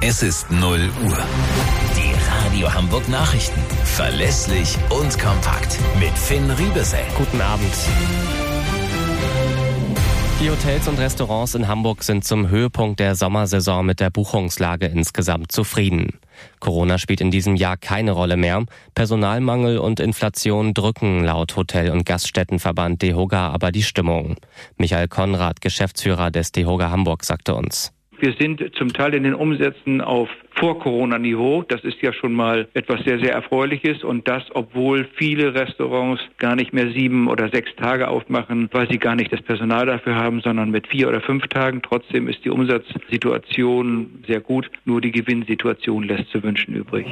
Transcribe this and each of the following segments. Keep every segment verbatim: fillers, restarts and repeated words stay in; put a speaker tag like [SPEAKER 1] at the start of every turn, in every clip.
[SPEAKER 1] Es ist null Uhr. Die Radio Hamburg Nachrichten. Verlässlich und kompakt. Mit Finn Riebesell.
[SPEAKER 2] Guten Abend. Die Hotels und Restaurants in Hamburg sind zum Höhepunkt der Sommersaison mit der Buchungslage insgesamt zufrieden. Corona spielt in diesem Jahr keine Rolle mehr. Personalmangel und Inflation drücken laut Hotel- und Gaststättenverband DEHOGA aber die Stimmung. Michael Konrad, Geschäftsführer des DEHOGA Hamburg, sagte uns:
[SPEAKER 3] Wir sind zum Teil in den Umsätzen auf Vor-Corona-Niveau. Das ist ja schon mal etwas sehr, sehr Erfreuliches. Und das, obwohl viele Restaurants gar nicht mehr sieben oder sechs Tage aufmachen, weil sie gar nicht das Personal dafür haben, sondern mit vier oder fünf Tagen. Trotzdem ist die Umsatzsituation sehr gut. Nur die Gewinnsituation lässt zu wünschen übrig.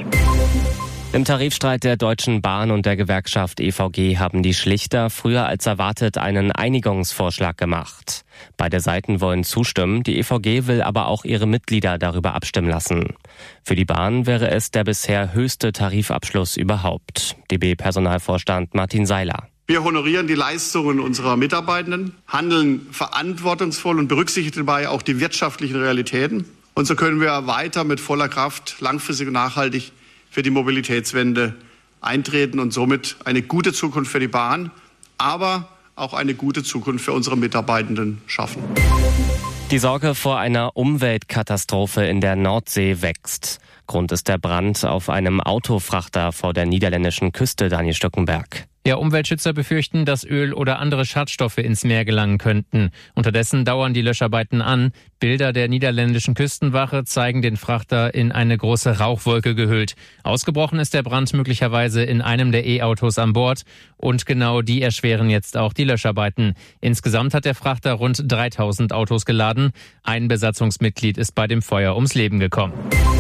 [SPEAKER 2] Im Tarifstreit der Deutschen Bahn und der Gewerkschaft E V G haben die Schlichter früher als erwartet einen Einigungsvorschlag gemacht. Beide Seiten wollen zustimmen, die E V G will aber auch ihre Mitglieder darüber abstimmen lassen. Für die Bahn wäre es der bisher höchste Tarifabschluss überhaupt. D B-Personalvorstand Martin Seiler:
[SPEAKER 4] Wir honorieren die Leistungen unserer Mitarbeitenden, handeln verantwortungsvoll und berücksichtigen dabei auch die wirtschaftlichen Realitäten. Und so können wir weiter mit voller Kraft langfristig und nachhaltig für die Mobilitätswende eintreten und somit eine gute Zukunft für die Bahn, aber auch eine gute Zukunft für unsere Mitarbeitenden schaffen.
[SPEAKER 2] Die Sorge vor einer Umweltkatastrophe in der Nordsee wächst. Grund ist der Brand auf einem Autofrachter vor der niederländischen Küste, Daniel Stückenberg.
[SPEAKER 5] Ja, Umweltschützer befürchten, dass Öl oder andere Schadstoffe ins Meer gelangen könnten. Unterdessen dauern die Löscharbeiten an. Bilder der niederländischen Küstenwache zeigen den Frachter in eine große Rauchwolke gehüllt. Ausgebrochen ist der Brand möglicherweise in einem der E-Autos an Bord. Und genau die erschweren jetzt auch die Löscharbeiten. Insgesamt hat der Frachter rund dreitausend Autos geladen. Ein Besatzungsmitglied ist bei dem Feuer ums Leben gekommen.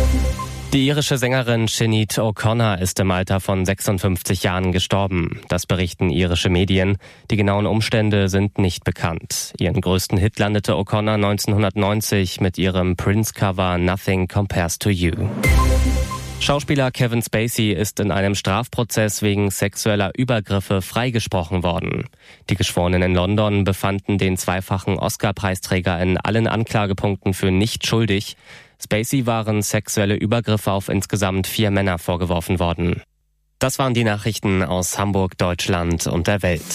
[SPEAKER 2] Die irische Sängerin Sinead O'Connor ist im Alter von sechsundfünfzig Jahren gestorben. Das berichten irische Medien. Die genauen Umstände sind nicht bekannt. Ihren größten Hit landete O'Connor neunzehnhundertneunzig mit ihrem Prince-Cover Nothing Compares to You. Schauspieler Kevin Spacey ist in einem Strafprozess wegen sexueller Übergriffe freigesprochen worden. Die Geschworenen in London befanden den zweifachen Oscar-Preisträger in allen Anklagepunkten für nicht schuldig. Spacey waren sexuelle Übergriffe auf insgesamt vier Männer vorgeworfen worden. Das waren die Nachrichten aus Hamburg, Deutschland und der Welt.